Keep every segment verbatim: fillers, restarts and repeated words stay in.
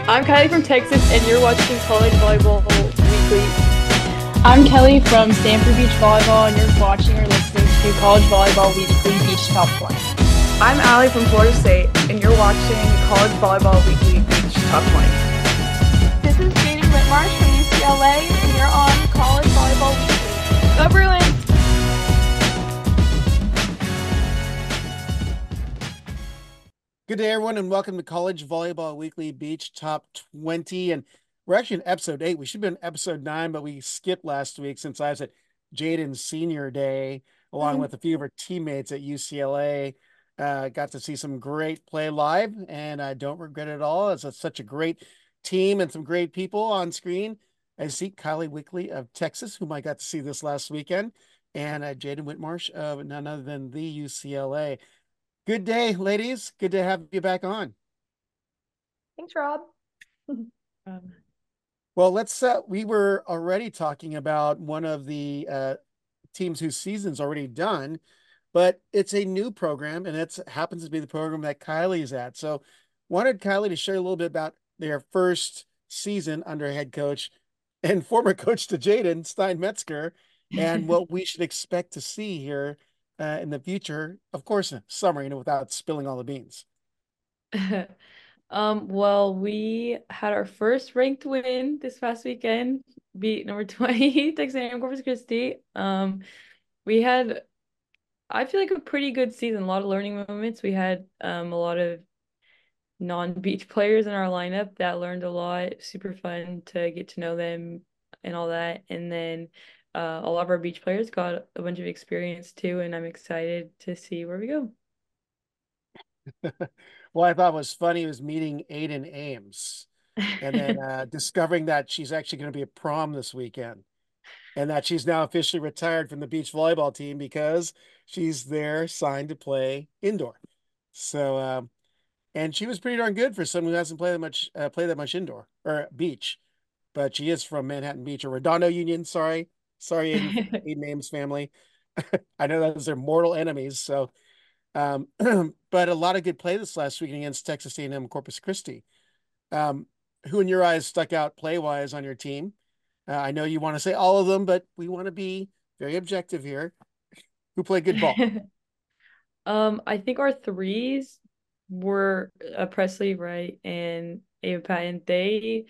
I'm Kylie from Texas, and you're watching College Volleyball Weekly. I'm Kelly from Stanford Beach Volleyball, and you're watching or listening to College Volleyball Weekly Beach Top twenty. I'm Allie from Florida State, and you're watching College Volleyball Weekly Beach Top twenty. This is Jaden Whitmarsh from U C L A, and you're on College Volleyball Weekly. Go Bruins! Good day, everyone, and welcome to College Volleyball Weekly Beach Top twenty. And we're actually in episode eight. We should be in episode nine, but we skipped last week since I was at Jaden's senior day, along Mhm. with a few of our teammates at U C L A. Uh, got to see some great play live, and I don't regret it at all. It's a, such a great team and some great people on screen. I see Kylie Wickley of Texas, whom I got to see this last weekend, and uh, Jaden Whitmarsh of none other than the U C L A. Good day, ladies. Good to have you back on. Thanks, Rob. Um, Well, let's uh we were already talking about one of the uh teams whose season's already done, but it's a new program and it happens to be the program that Kylie's at. So wanted Kylie to share a little bit about their first season under head coach and former coach to Jaden, Stein Metzger, and what we should expect to see here uh, in the future. Of course, a summary, you know, without spilling all the beans. Um, well, we had our first ranked win this past weekend, beat number twenty, Texas A and M Corpus Christi. Um, we had, I feel like a pretty good season, a lot of learning moments. We had um a lot of non-beach players in our lineup that learned a lot. Super fun to get to know them and all that. And then uh, a lot of our beach players got a bunch of experience too, and I'm excited to see where we go. What I thought was funny was meeting Aiden Ames and then uh, discovering that she's actually going to be at prom this weekend and that she's now officially retired from the beach volleyball team because she's there signed to play indoor. So, um, and she was pretty darn good for someone who hasn't played that much, uh, played that much indoor or beach, but she is from Manhattan Beach or Redondo Union. Sorry, sorry, Aiden, Aiden Ames family. I know those are mortal enemies. So, um, but a lot of good play this last weekend against Texas A and M Corpus Christi. Um, who in your eyes stuck out play wise on your team? Uh, I know you want to say all of them, but we want to be very objective here. Who played good ball? Um, I think our threes were uh, Presley, Wright, and Ava Patton. They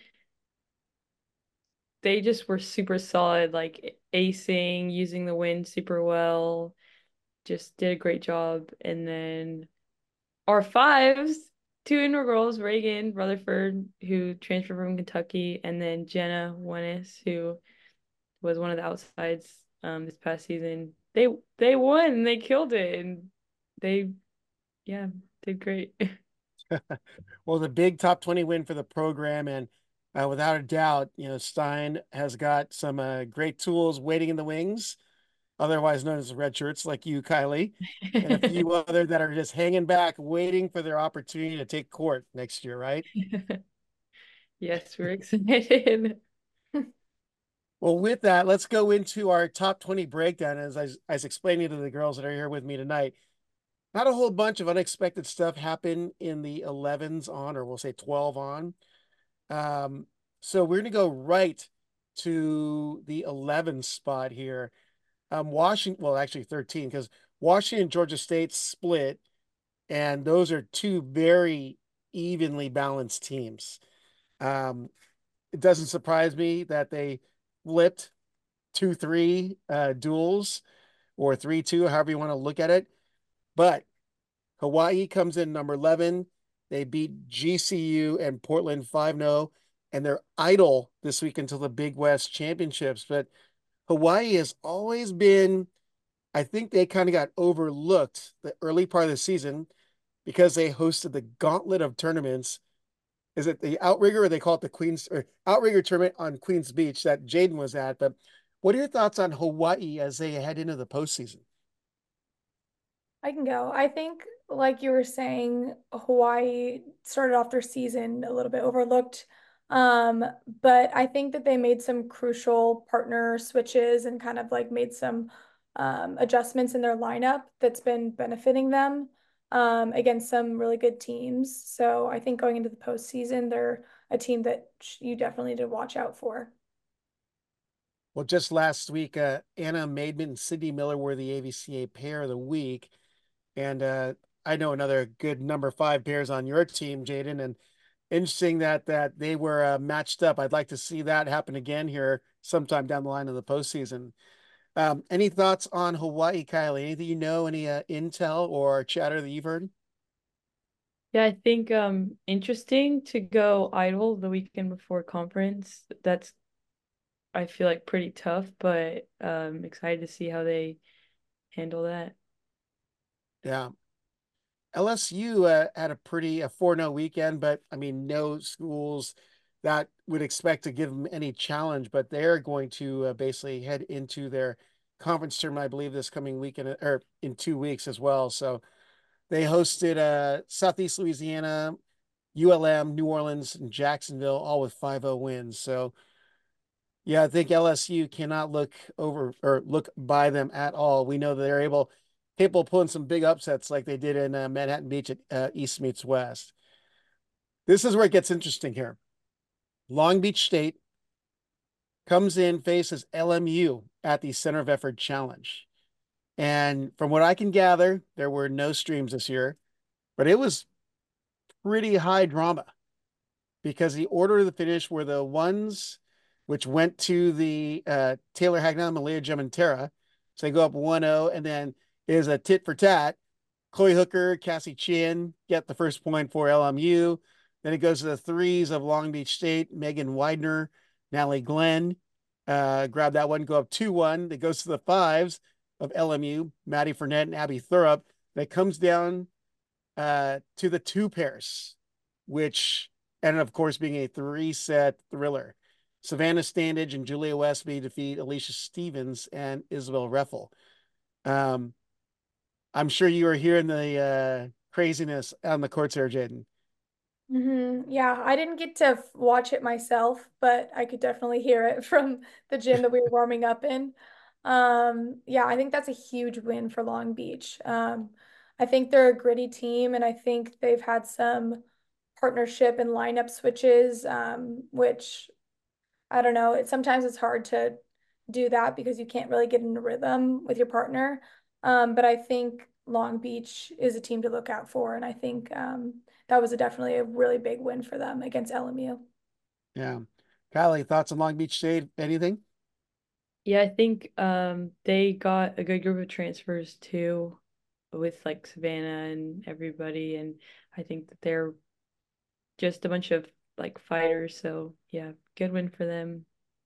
they just were super solid, like acing, using the wind super well. Just did a great job. And then our fives, two indoor girls, Reagan Rutherford, who transferred from Kentucky, and then Jenna Wenis, who was one of the outsides um this past season. They they won, they killed it, and they yeah, did great. Well, the big top twenty win for the program. And uh, without a doubt, you know, Stein has got some uh, great tools waiting in the wings, otherwise known as red shirts, like you, Kylie, and a few other that are just hanging back, waiting for their opportunity to take court next year, right? Yes, we're excited. Well, with that, let's go into our top twenty breakdown. As I, as I was explaining to the girls that are here with me tonight, not a whole bunch of unexpected stuff happened in the elevens on, or we'll say twelve on. Um, so we're going to go right to the eleven spot here. Um, Washington, well, actually thirteen, because Washington, Georgia State split, and those are two very evenly balanced teams. Um, it doesn't surprise me that they flipped two three uh, duels or three two, however you want to look at it. But Hawaii comes in number eleven. They beat G C U and Portland five zero, and they're idle this week until the Big West Championships. But Hawaii has always been, I think they kind of got overlooked the early part of the season because they hosted the gauntlet of tournaments. Is it the Outrigger, or they call it the Queens or Outrigger tournament on Queens Beach that Jaden was at? But what are your thoughts on Hawaii as they head into the postseason? I can go. I think, like you were saying, Hawaii started off their season a little bit overlooked. Um, but I think that they made some crucial partner switches and kind of like made some um, adjustments in their lineup that's been benefiting them um, against some really good teams. So I think going into the postseason, they're a team that you definitely need to watch out for. Well, just last week, uh, Anna Maidman and Sydney Miller were the A V C A Pair of the Week, and uh, I know another good number five pairs on your team, Jaden, and interesting that that they were uh, matched up. I'd like to see that happen again here sometime down the line of the postseason. Um, any thoughts on Hawaii, Kylie? Anything you know? Any uh, intel or chatter that you've heard? Yeah, I think um interesting to go idle the weekend before conference. That's I feel like pretty tough, but um excited to see how they handle that. Yeah, L S U uh, had a pretty a four zero weekend, but I mean, no schools that would expect to give them any challenge, but they're going to uh, basically head into their conference tournament, I believe, this coming weekend or in two weeks as well. So they hosted uh, Southeast Louisiana, U L M, New Orleans, and Jacksonville, all with five zero wins. So yeah, I think L S U cannot look over or look by them at all. We know that they're able capable of pulling some big upsets like they did in uh, Manhattan Beach at uh, East meets West. This is where it gets interesting here. Long Beach State comes in, faces L M U at the Center of Effort Challenge. And from what I can gather, there were no streams this year, but it was pretty high drama because the order of the finish were the ones which went to the uh, Taylor Hagnon, Malia Gemintera. So they go up one zero, and then is a tit for tat. Chloe Hooker, Cassie Chin get the first point for L M U. Then it goes to the threes of Long Beach State, Megan Widener, Natalie Glenn. Uh, grab that one, go up two one. It goes to the fives of L M U, Maddie Fournette and Abby Thurup. That comes down uh, to the two pairs, which ended, of course, being a three set thriller. Savannah Standage and Julia Westby defeat Alicia Stevens and Isabel Reffel. Um, I'm sure you are hearing the uh, craziness on the courts there, Jaden. Hmm. Yeah, I didn't get to watch it myself, but I could definitely hear it from the gym that we were warming up in. Um, yeah, I think that's a huge win for Long Beach. Um, I think they're a gritty team, and I think they've had some partnership and lineup switches, um, which I don't know. It sometimes it's hard to do that because you can't really get in a rhythm with your partner. Um, but I think Long Beach is a team to look out for, and I think um, that was a definitely a really big win for them against L M U. Yeah. Kylie, thoughts on Long Beach State? Anything? Yeah, I think um they got a good group of transfers too with like Savannah and everybody, and I think that they're just a bunch of like fighters, so yeah, good win for them.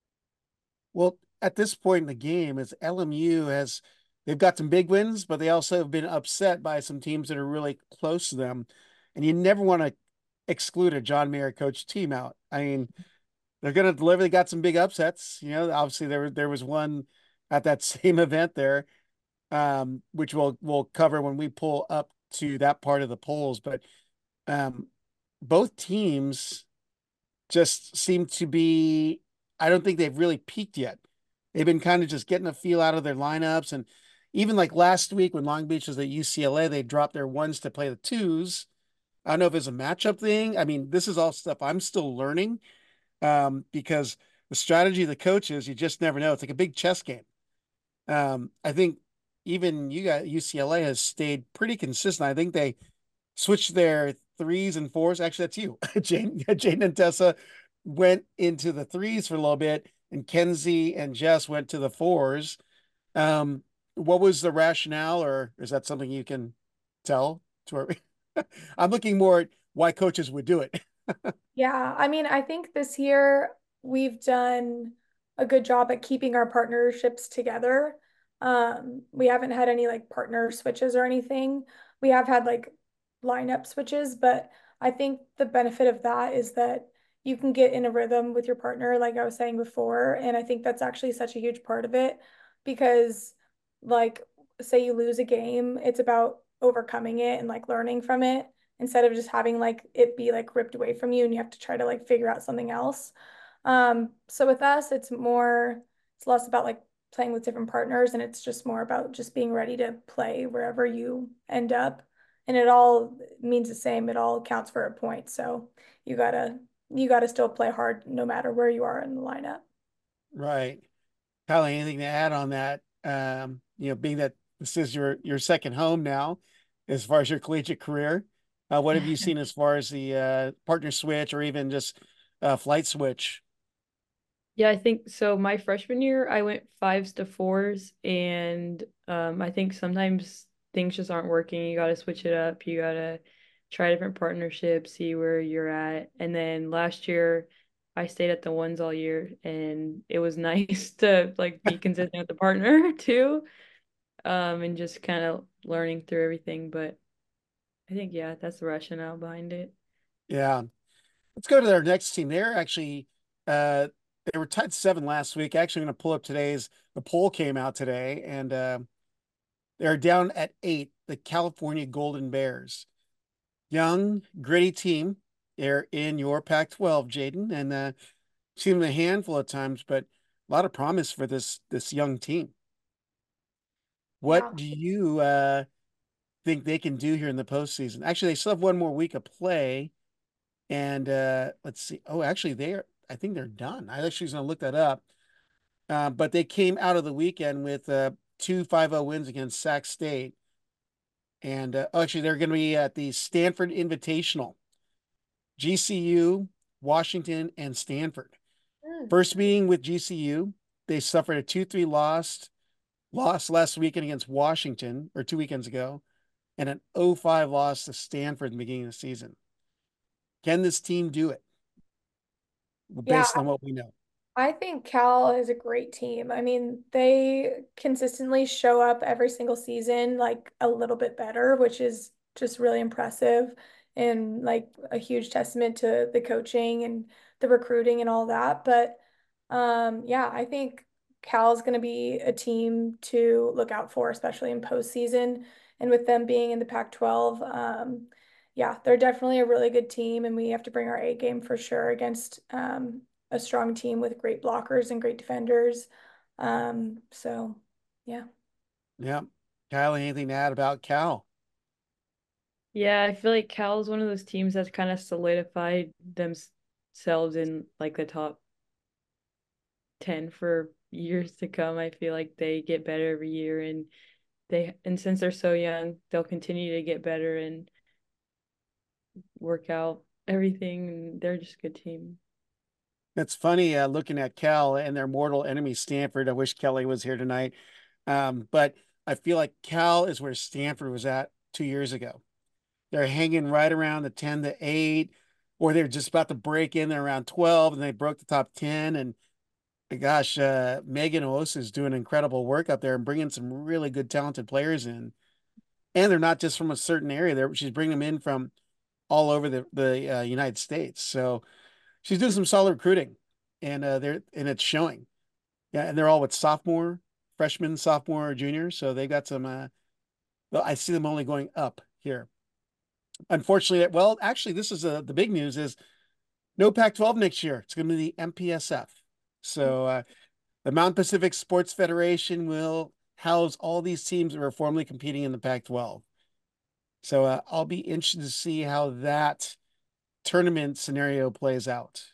Well, at this point in the game, as L M U has, they've got some big wins, but they also have been upset by some teams that are really close to them. And you never want to exclude a John Mayer coach team out. I mean, they're going to deliver. They got some big upsets. You know, obviously there there was one at that same event there, um, which we'll we'll cover when we pull up to that part of the polls. But um, both teams just seem to be. I don't think they've really peaked yet. They've been kind of just getting a feel out of their lineups, and even like last week when Long Beach was at U C L A, they dropped their ones to play the twos. I don't know if it's a matchup thing. I mean, this is all stuff I'm still learning um, because the strategy of the coaches, you just never know. It's like a big chess game. Um, I think even you got U C L A has stayed pretty consistent. I think they switched their threes and fours. Actually, that's you. Jane, Jane and Tessa went into the threes for a little bit, and Kenzie and Jess went to the fours. Um, what was the rationale, or is that something you can tell to our I'm looking more at why coaches would do it. Yeah, I mean, I think this year we've done a good job at keeping our partnerships together. Um, we haven't had any like partner switches or anything. We have had like lineup switches, but I think the benefit of that is that you can get in a rhythm with your partner, like I was saying before. And I think that's actually such a huge part of it because, like, say you lose a game, it's about overcoming it and like learning from it instead of just having like it be like ripped away from you and you have to try to like figure out something else. Um, so with us, it's more, it's less about like playing with different partners and it's just more about just being ready to play wherever you end up. And it all means the same. It all counts for a point. So you gotta you got to still play hard no matter where you are in the lineup. Right. Kylie, anything to add on that? Um, you know, being that this is your your second home now, as far as your collegiate career, uh, what have you seen as far as the uh, partner switch or even just uh, flight switch? Yeah, I think so. My freshman year, I went fives to fours, and um, I think sometimes things just aren't working. You got to switch it up. You got to try different partnerships, see where you're at. And then last year, I stayed at the ones all year, and it was nice to like be consistent with the partner too, um, and just kind of learning through everything. But I think yeah, that's the rationale behind it. Yeah. Let's go to their next team. They're actually uh, they were tied seven last week. Actually, I'm going to pull up today's. The poll came out today, and uh, they're down at eight. The California Golden Bears, young, gritty team. They're in your Pac twelve, Jaden, and uh, seen them a handful of times, but a lot of promise for this this young team. Yeah. What do you uh, think they can do here in the postseason? Actually, they still have one more week of play, and uh, let's see. Oh, actually, they're I think they're done. I actually was going to look that up, uh, but they came out of the weekend with uh, two five zero wins against Sac State, and uh, oh, actually, they're going to be at the Stanford Invitational. G C U, Washington, and Stanford. Mm. First meeting with G C U, they suffered a two three loss, loss last weekend against Washington, or two weekends ago, and an oh five loss to Stanford in the beginning of the season. Can this team do it Yeah, based on what we know? I think Cal is a great team. I mean, they consistently show up every single season like a little bit better, which is just really impressive and like a huge testament to the coaching and the recruiting and all that. But um, yeah, I think Cal is going to be a team to look out for, especially in postseason. And with them being in the Pac twelve, um, yeah, they're definitely a really good team, and we have to bring our A game for sure against um, a strong team with great blockers and great defenders. Um, so yeah. Yeah. Kyle, anything to add about Cal? Yeah, I feel like Cal is one of those teams that's kind of solidified themselves in like the top ten for years to come. I feel like they get better every year, and they and since they're so young, they'll continue to get better and work out everything, and they're just a good team. It's funny uh, looking at Cal and their mortal enemy, Stanford. I wish Kelly was here tonight. Um, but I feel like Cal is where Stanford was at two years ago. They're hanging right around the ten to eight, or they're just about to break in there around twelve, and they broke the top ten. And gosh, uh, Megan Osa is doing incredible work up there and bringing some really good, talented players in. And they're not just from a certain area. There, she's bringing them in from all over the the uh, United States. So she's doing some solid recruiting, and uh, they're and it's showing. Yeah, and they're all with sophomore, freshman, sophomore, junior. So they got some. Uh, well, I see them only going up here. Unfortunately, well, actually, this is uh, the big news is no Pac twelve next year. It's going to be the M P S F. So uh, the Mountain Pacific Sports Federation will house all these teams that are formerly competing in the Pac twelve. So uh, I'll be interested to see how that tournament scenario plays out.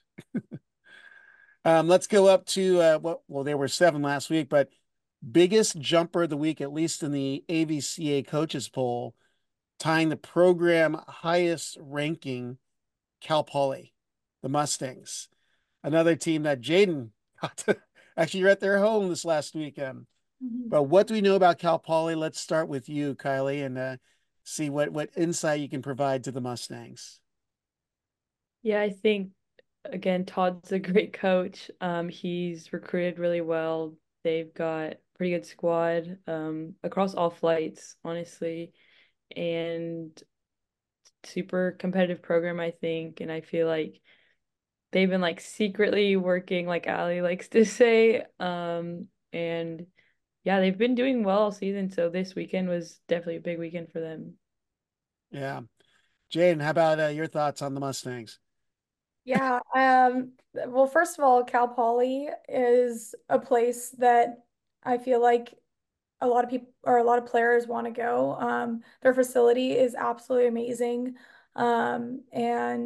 Um, let's go up to uh, what? Well, they were seven last week, but biggest jumper of the week, at least in the A V C A coaches poll, tying the program highest ranking, Cal Poly, the Mustangs, another team that Jaden got to, actually you're at their home this last weekend. Mhm. But what do we know about Cal Poly? Let's start with you, Kylie, and uh, see what what insight you can provide to the Mustangs. Yeah, I think again, Todd's a great coach. Um, he's recruited really well. They've got pretty good squad um across all flights, honestly, and super competitive program, I think. And I feel like they've been like secretly working, like Ali likes to say. Um, and yeah, they've been doing well all season. So this weekend was definitely a big weekend for them. Yeah, Jaden, how about uh, your thoughts on the Mustangs? Yeah, um, well, first of all, Cal Poly is a place that I feel like a lot of people or a lot of players want to go. Um, their facility is absolutely amazing. Um, and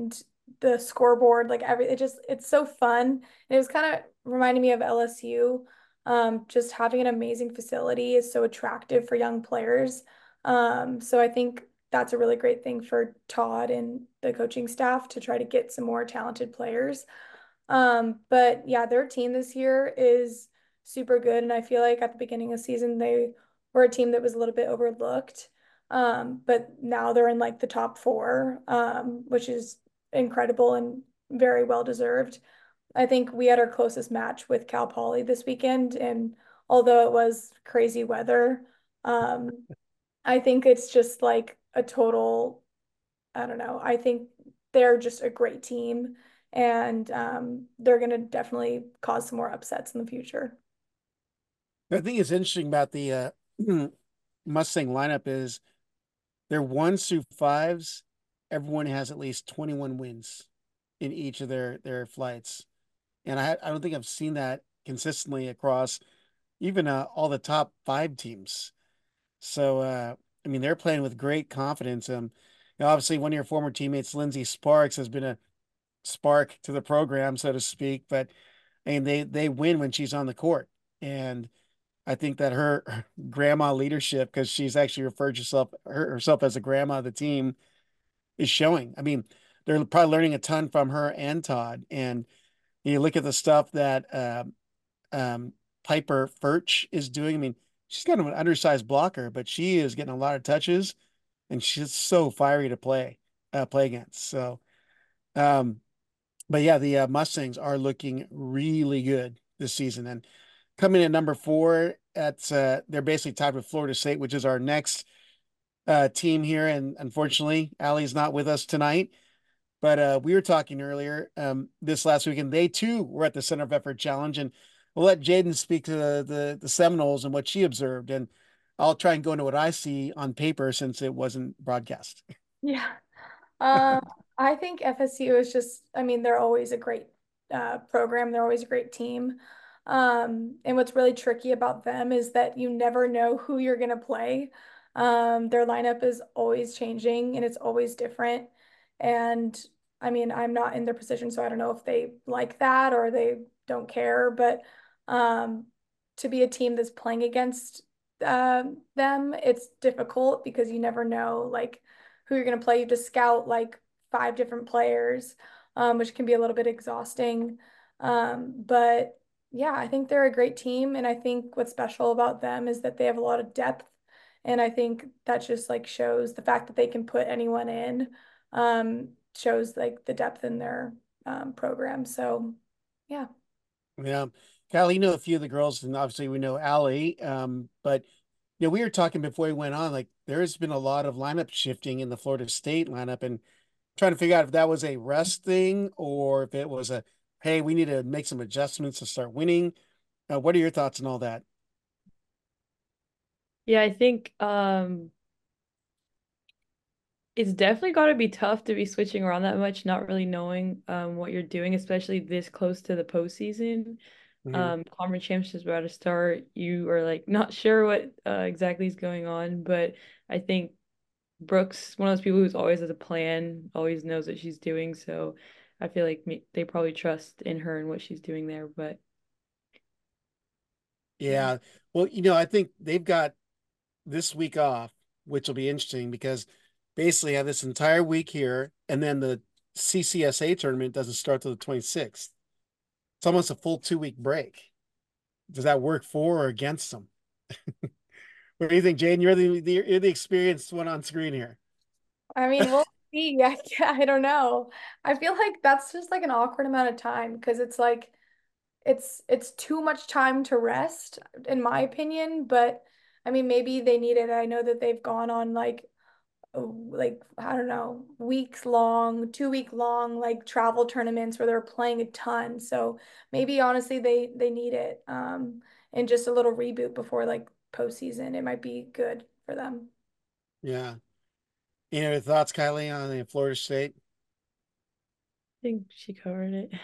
the scoreboard, like every it just it's so fun. And it was kind of reminding me of L S U. Um, just having an amazing facility is so attractive for young players. Um, so I think that's a really great thing for Todd and the coaching staff to try to get some more talented players. Um, but yeah, their team this year is super good, and I feel like at the beginning of the season they were a team that was a little bit overlooked. Um, but now they're in like the top four, um, which is incredible and very well deserved. I think we had our closest match with Cal Poly this weekend, and although it was crazy weather, um, I think it's just like a total, I don't know. I think they're just a great team, and um, they're going to definitely cause some more upsets in the future. I think it's interesting about the uh, Mustang lineup is their ones through fives. Everyone has at least twenty-one wins in each of their their flights, and I I don't think I've seen that consistently across even uh, all the top five teams. So uh, I mean, they're playing with great confidence. Um, you know, obviously, one of your former teammates, Lindsay Sparks, has been a spark to the program, so to speak. But I mean, they they win when she's on the court, and I think that her, her grandma leadership, because she's actually referred herself her, herself as a grandma of the team, is showing. I mean, they're probably learning a ton from her and Todd. And you look at the stuff that uh, um, Piper Furch is doing. I mean, she's kind of an undersized blocker, but she is getting a lot of touches, and she's so fiery to play uh, play against. So, um, but yeah, the uh, Mustangs are looking really good this season, and coming in at number four, at uh, they're basically tied with Florida State, which is our next uh, team here. And unfortunately, Allie's not with us tonight. But uh, we were talking earlier um, this last weekend. They too were at the Center of Effort Challenge, and we'll let Jaden speak to the, the the Seminoles and what she observed, and I'll try and go into what I see on paper since it wasn't broadcast. Yeah. Um, I think F S U is just, I mean, they're always a great uh, program. They're always a great team. Um, and what's really tricky about them is that you never know who you're going to play. Um, their lineup is always changing and it's always different. And I mean, I'm not in their position, so I don't know if they like that or they don't care. But um, to be a team that's playing against uh, them, it's difficult because you never know, like, who you're going to play. You have to scout like five different players, um, which can be a little bit exhausting. Um, but yeah, I think they're a great team. And I think what's special about them is that they have a lot of depth. And I think that just like shows the fact that they can put anyone in, um, shows like the depth in their um, program. So yeah. Yeah, Callie, you know a few of the girls, and obviously we know Allie. Um, but you know, we were talking before we went on, like there's been a lot of lineup shifting in the Florida State lineup, and trying to figure out if that was a rest thing or if it was a, hey, we need to make some adjustments to start winning. Uh, what are your thoughts on all that? Yeah, I think um it's definitely got to be tough to be switching around that much, not really knowing um what you're doing, especially this close to the postseason. Mhm. Um, conference championships is about to start. You are like not sure what uh, exactly is going on, but I think Brooks, one of those people who's always has a plan, always knows what she's doing. So I feel like me, they probably trust in her and what she's doing there. But yeah, Yeah. Well, you know, I think they've got this week off, which will be interesting because basically I have this entire week here, and then the C C S A tournament doesn't start till the twenty-sixth. It's almost a full two week break. Does that work for or against them? What do you think, Jane? You're the, the you're the experienced one on screen here. I mean, we'll see. I, I don't know. I feel like that's just like an awkward amount of time because it's like it's it's too much time to rest, in my opinion. But I mean, maybe they need it. I know that they've gone on like oh, like I don't know, weeks long, two week long like travel tournaments where they're playing a ton. So maybe honestly they they need it. Um, and just a little reboot before like postseason. It might be good for them. Yeah. Any other thoughts, Kylie, on the Florida State? I think she covered it.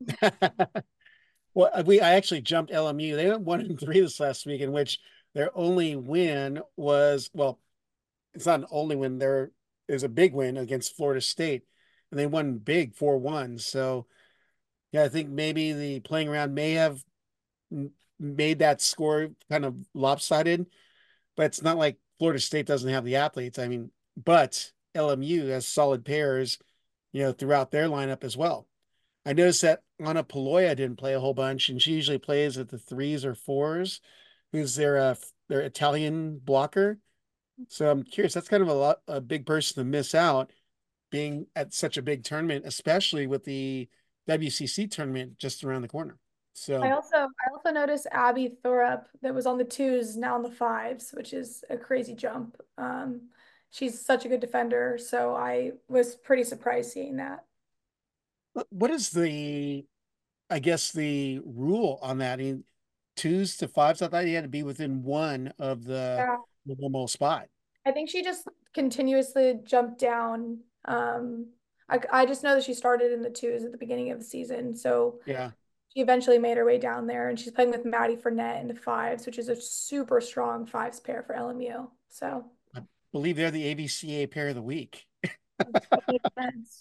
Well, uh, we I actually jumped L M U. They went one and three this last week, in which their only win was, well, it's not an only win. There is a big win against Florida State. and they won big four one. So yeah, I think maybe the playing around may have made that score kind of lopsided, but it's not like Florida State doesn't have the athletes. I mean, but L M U has solid pairs, you know, throughout their lineup as well. I noticed that Anna Paloya didn't play a whole bunch, and she usually plays at the threes or fours. Who's their uh, their Italian blocker? So I'm curious. That's kind of a lot, a big person to miss out being at such a big tournament, especially with the W C C tournament just around the corner. I So also I also noticed Abby Thorup that was on the twos now on the fives, which is a crazy jump. Um, she's such a good defender, so I was pretty surprised seeing that. what is the, I guess the rule on that? I mean, twos to fives. I thought you had to be within one of the Yeah. normal spot. I think she just continuously jumped down. Um, I, I just know that she started in the twos at the beginning of the season, so Yeah, she eventually made her way down there, and she's playing with Maddie Fournette in the fives, which is a super strong fives pair for L M U. So I believe they're the A B C A pair of the week. that makes sense.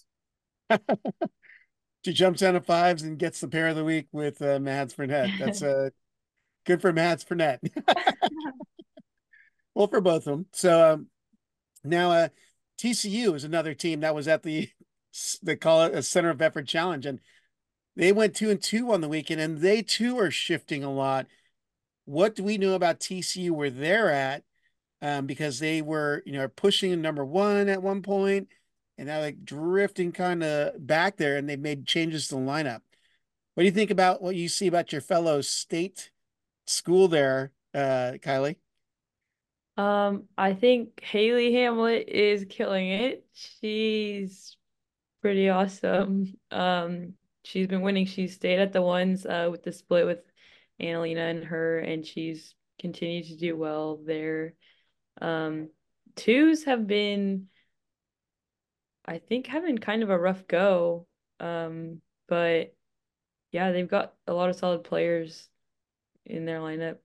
She jumps down to fives and gets the pair of the week with uh, Mads Burnett. That's uh, good for Mads Burnett. Well, for both of them. So um, now uh, T C U is another team that was at the they call it a Center of Effort Challenge, and they went two and two on the weekend, and they too are shifting a lot. What do we know about T C U where they're at? Um, because they were, you know, pushing number one at one point, and now like drifting kind of back there, and they've made changes to the lineup. What do you think about what you see about your fellow state school there, uh, Kylie? Um, I think Haley Hamlet is killing it. She's pretty awesome. Um, she's been winning. She stayed at the ones uh with the split with Annalena and her, and she's continued to do well there. Um, twos have been, I think, having kind of a rough go. Um, but yeah, they've got a lot of solid players in their lineup.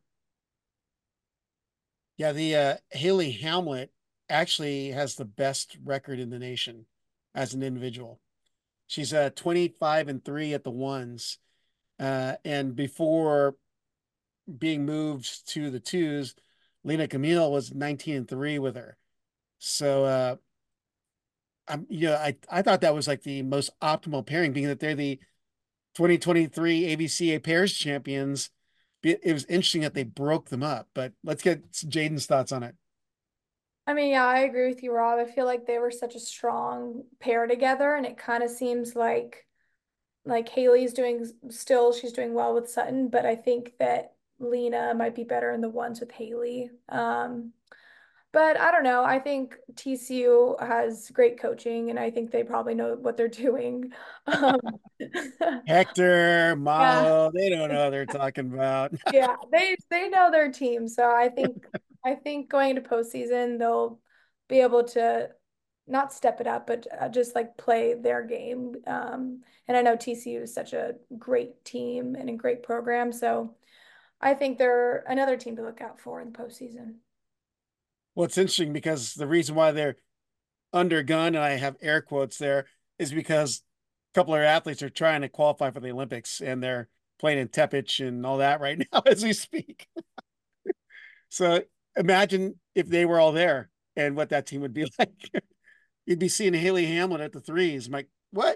Yeah, the uh, Haley Hamlet actually has the best record in the nation as an individual. She's uh twenty-five and three at the ones. Uh, and before being moved to the twos, Lena Camille was nineteen and three with her. So uh I'm you know, I I thought that was like the most optimal pairing, being that they're the twenty twenty-three A B C A pairs champions. It was interesting that they broke them up, but let's get Jaden's thoughts on it. I mean, yeah, I agree with you, Rob. I feel like they were such a strong pair together, and it kind of seems like like Haley's doing still, she's doing well with Sutton, but I think that Lena might be better in the ones with Haley. Um, but I don't know. I think T C U has great coaching, and I think they probably know what they're doing. Um, Hector, yeah, Maho, they don't know what they're talking about. yeah, they they know their team, so I think I think going into postseason they'll be able to not step it up, but uh, just like play their game. Um, and I know T C U is such a great team and a great program, so I think they're another team to look out for in the postseason. Well, it's interesting because the reason why they're undergun, and I have air quotes there, is because a couple of our athletes are trying to qualify for the Olympics and they're playing in Tepich and all that right now as we speak. So imagine if they were all there and what that team would be like. You'd be seeing Haley Hamlin at the threes. I'm like, what?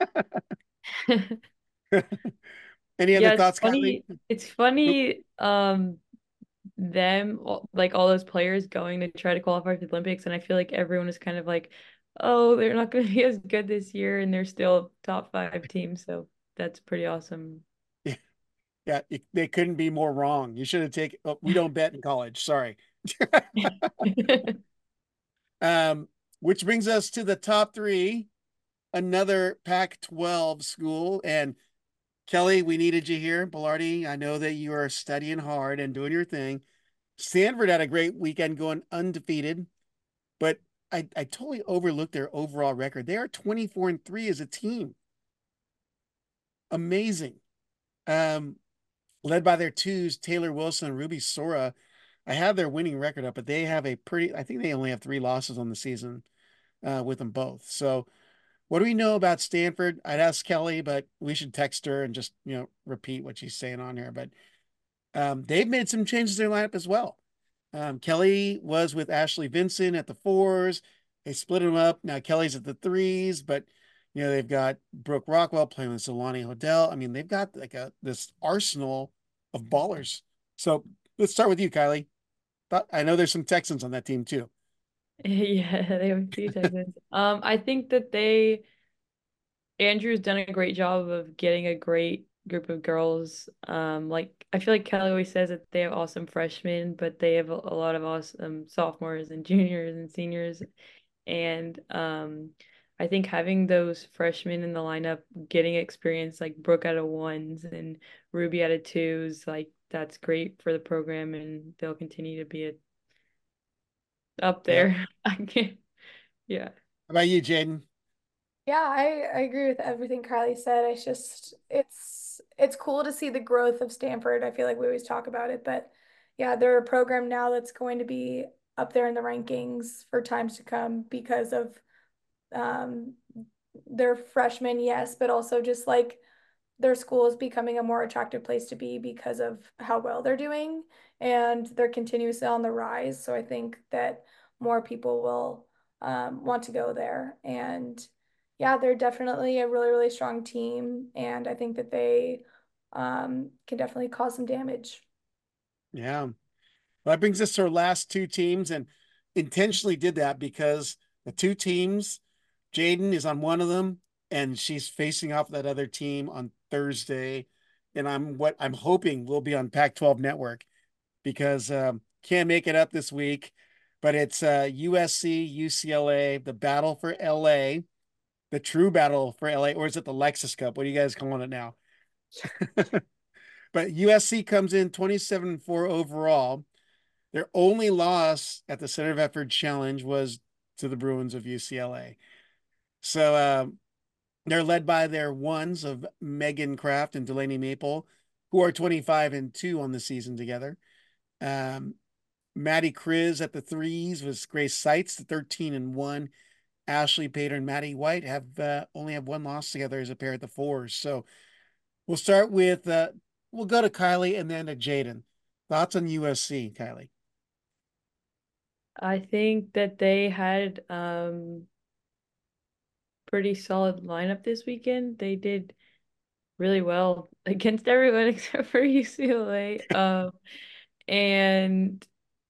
Any other Yeah, it's thoughts, Kylie? funny. It's funny, um, them all- like all those players going to try to qualify for the Olympics, and I feel like everyone is kind of like, oh, they're not going to be as good this year, and they're still top five team. So that's pretty awesome. Yeah, yeah, it, they couldn't be more wrong. You should have taken. Oh, we don't bet in college. Sorry. Um, which brings us to the top three. Another Pac twelve school. And Kelly, we needed you here. Bilardi, I know that you are studying hard and doing your thing. Stanford had a great weekend going undefeated, but I, I totally overlooked their overall record. They are twenty-four and three as a team. Amazing. Um, led by their twos, Taylor Wilson and Ruby Sora. I have their winning record up, but they have a pretty, I think they only have three losses on the season uh, with them both. So What do we know about Stanford? I'd ask Kelly, but we should text her and just, you know, repeat what she's saying on here. But um, they've made some changes to their lineup as well. Um, Kelly was with Ashley Vincent at the fours. They split him up. Now Kelly's at the threes, but you know, they've got Brooke Rockwell playing with Solani Hodel. I mean, they've got like a this arsenal of ballers. So let's start with you, Kylie. But I know there's some Texans on that team too. Yeah, they have a few Texans. Um, I think that they Andrew's done a great job of getting a great group of girls. Um, like I feel like Kelly always says that they have awesome freshmen, but they have a, a lot of awesome sophomores and juniors and seniors. And um, I think having those freshmen in the lineup, getting experience like Brooke out of ones and Ruby out of twos, like that's great for the program, and they'll continue to be a, up Yeah. there. I can't, yeah. How about you, Jaden? Yeah, I, I agree with everything Kylie said. It's just it's it's cool to see the growth of Stanford. I feel like we always talk about it, but yeah, they're a program now that's going to be up there in the rankings for times to come because of um their freshmen, yes, but also just like their school is becoming a more attractive place to be because of how well they're doing and they're continuously on the rise. So I think that more people will um, want to go there. And yeah, they're definitely a really, really strong team. And I think that they um, can definitely cause some damage. Yeah. Well, that brings us to our last two teams, and intentionally did that because the two teams, Jaden is on one of them, and she's facing off that other team on Thursday. And I'm what I'm hoping will be on Pac twelve Network because um, can't make it up this week, but it's uh, U S C, U C L A, the battle for L A, the true battle for L A, or is it the Lexus Cup? What are you guys calling it now? But U S C comes in twenty-seven and four overall. Their only loss at the Center of Effort Challenge was to the Bruins of U C L A. So um, they're led by their ones of Megan Kraft and Delaney Maple, who are twenty-five and two on the season together. Um, Maddie Kriz at the threes was Grace Seitz, the thirteen and one. Ashley Pater and Maddie White have uh, only have one loss together as a pair at the fours. So we'll start with uh, we'll go to Kylie and then to Jaden. Thoughts on U S C, Kylie? I think that they had um pretty solid lineup this weekend. They did really well against everyone except for U C L A. Um, and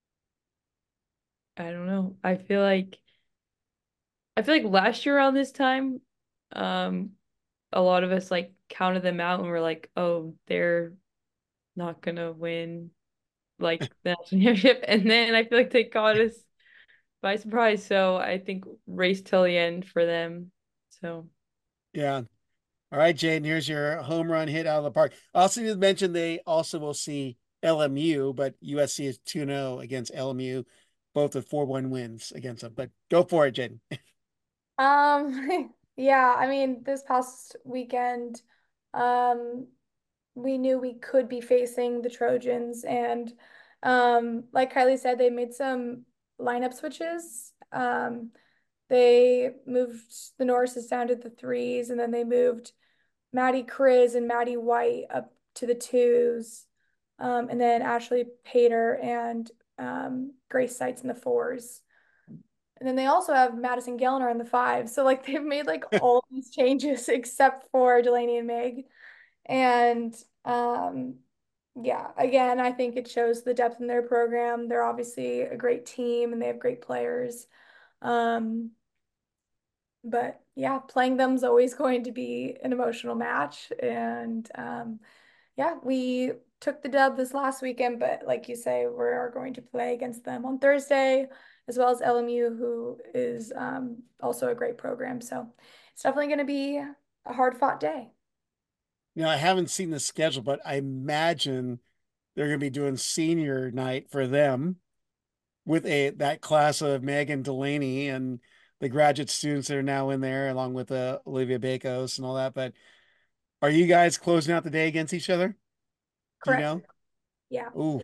I don't know. I feel like I feel like last year around this time, um, a lot of us like counted them out and were like, oh, they're not gonna win like the national championship. And then I feel like they caught us by surprise. So I think race till the end for them. So Yeah. All right, Jaden, here's your home run hit out of the park. Also, you mentioned they also will see L M U, but U S C is two zero against L M U, both with four one wins against them. But go for it, Jaden. Um, yeah, I mean, this past weekend, um, we knew we could be facing the Trojans, and um, like Kylie said, they made some lineup switches. Um, they moved the Norrises down to the threes, and then they moved Maddie Kriz and Maddie White up to the twos, um, and then Ashley Pater and um, Grace Seitz in the fours. And then they also have Madison Gellner in the five. So like they've made like all these changes except for Delaney and Meg. And um yeah, again, I think it shows the depth in their program. They're obviously a great team and they have great players. Um but yeah, playing them is always going to be an emotional match. And um yeah, we took the dub this last weekend, but like you say, we are going to play against them on Thursday, as well as L M U, who is um, also a great program. So it's definitely going to be a hard fought day. You know, I haven't seen the schedule, but I imagine they're going to be doing senior night for them with a that class of Megan Delaney and the graduate students that are now in there, along with uh, Olivia Bakos and all that. But are you guys closing out the day against each other? Do you Correct. know? Yeah. Ooh,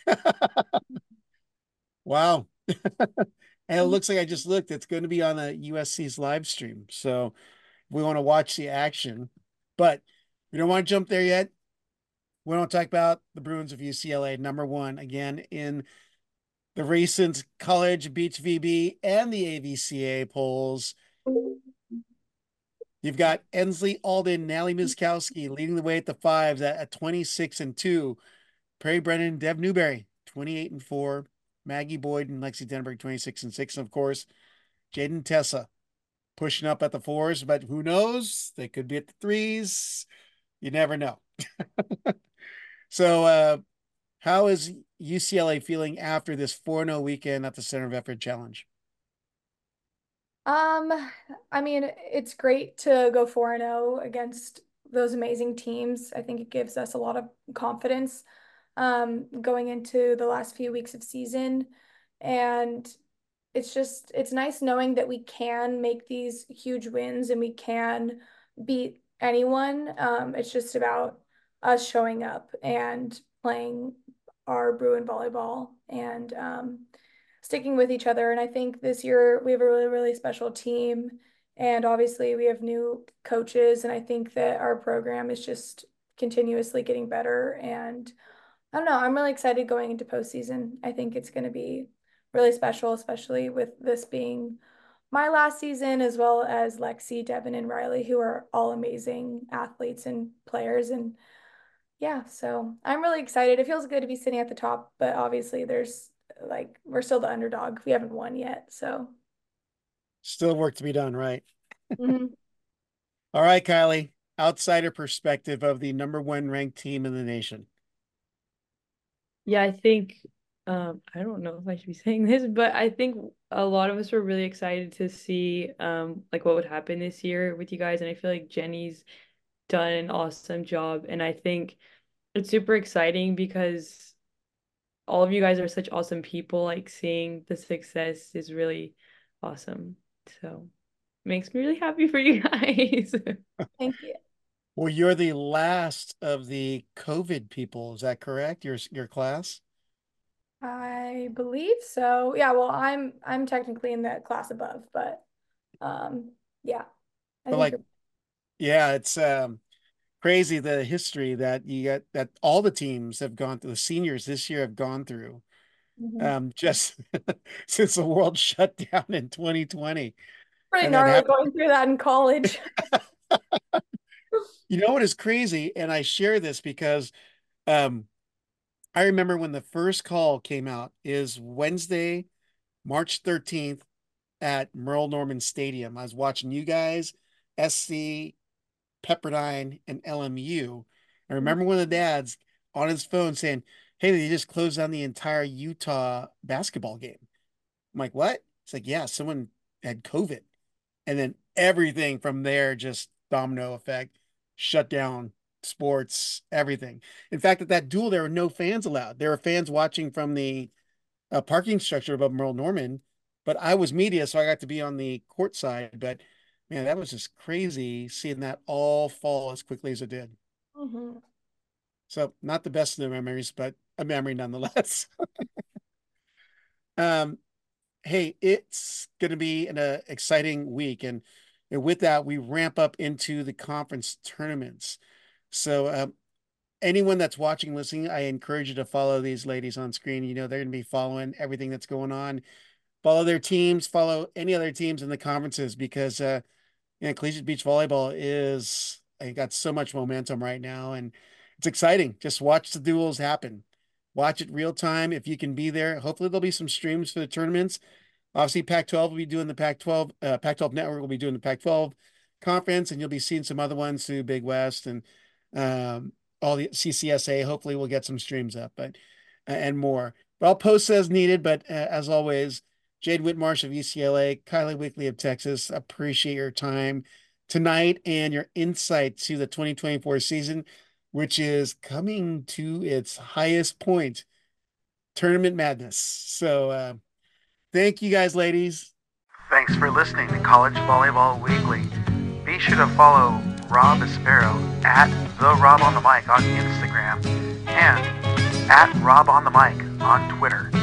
wow. And it looks like I just looked, it's going to be on a U S C's live stream. So We want to watch the action, but we don't want to jump there yet. We don't talk about the Bruins of U C L A, number one again in the recent College Beach V B and the A V C A polls. You've got Ensley Alden, Nally Miskowski leading the way at the fives at, at twenty-six and two. Perry Brennan, Dev Newberry, twenty-eight and four. Maggie Boyd and Lexi Denberg, twenty-six and six. And of course, Jaden Tessa pushing up at the fours, but who knows? They could be at the threes. You never know. So, uh, how is U C L A feeling after this four and oh weekend at the Center of Effort Challenge? Um, I mean, it's great to go four and oh against those amazing teams. I think it gives us a lot of confidence um, going into the last few weeks of season. And it's just, it's nice knowing that we can make these huge wins and we can beat anyone. Um, it's just about us showing up and playing our Bruin volleyball and um, sticking with each other. And I think this year we have a really, really special team. And obviously we have new coaches. And I think that our program is just continuously getting better. And I don't know, I'm really excited going into postseason. I think it's going to be really special, especially with this being my last season, as well as Lexi, Devin, and Riley, who are all amazing athletes and players. And yeah, so I'm really excited. It feels good to be sitting at the top, but obviously there's like, we're still the underdog. We haven't won yet, so. Still work to be done, right? Mhm. All right, Kylie, outsider perspective of the number one ranked team in the nation. Yeah, I think um I don't know if I should be saying this, but I think a lot of us were really excited to see um like what would happen this year with you guys, and I feel like Jenny's done an awesome job, and I think it's super exciting because all of you guys are such awesome people. Like seeing the success is really awesome. So it makes me really happy for you guys. Thank you. Well, you're the last of the COVID people. Is that correct? Your your class? I believe so. Yeah, well, I'm I'm technically in the class above, but um yeah, I But think like, you're yeah, it's um crazy the history that you got that all the teams have gone through, the seniors this year have gone through. Mhm. Um, just since the world shut down in twenty twenty. Pretty And then gnarly have, going through that in college. you know what is crazy? And I share this because um I remember when the first call came out is Wednesday, March thirteenth at Merle Norman Stadium. I was watching you guys, S C, Pepperdine, and L M U. I remember one of the dads on his phone saying, "Hey, they just closed down the entire Utah basketball game." I'm like, "What?" It's like, "Yeah, someone had COVID." And then everything from there just domino effect, shut down sports, everything. In fact, at that duel, there were no fans allowed. There were fans watching from the uh, parking structure above Merle Norman, but I was media, so I got to be on the court side. But man, that was just crazy seeing that all fall as quickly as it did. Mhm. So not the best of the memories, but a memory nonetheless. um, hey, it's going to be an uh, exciting week. And, and with that, we ramp up into the conference tournaments. So um, anyone that's watching, listening, I encourage you to follow these ladies on screen. You know, they're going to be following everything that's going on. Follow their teams, follow any other teams in the conferences because, uh, you know, Collegiate Beach Volleyball is, I got so much momentum right now and it's exciting. Just watch the duels happen. Watch it real time if you can be there. Hopefully there'll be some streams for the tournaments. Obviously, Pac twelve will be doing the Pac twelve, uh, Pac twelve Network will be doing the Pac twelve conference, and you'll be seeing some other ones through Big West and um, all the C C S A. Hopefully, we'll get some streams up, but uh, and more. But I'll post as needed. But uh, as always, Jade Whitmarsh of U C L A, Kylie Weekly of Texas, appreciate your time tonight and your insight to the twenty twenty-four season, which is coming to its highest point, Tournament Madness. So. Uh, Thank you guys, ladies. Thanks for listening to College Volleyball Weekly. Be sure to follow Rob Aspero at the Rob on the Mic on Instagram and at Rob on the Mic on Twitter.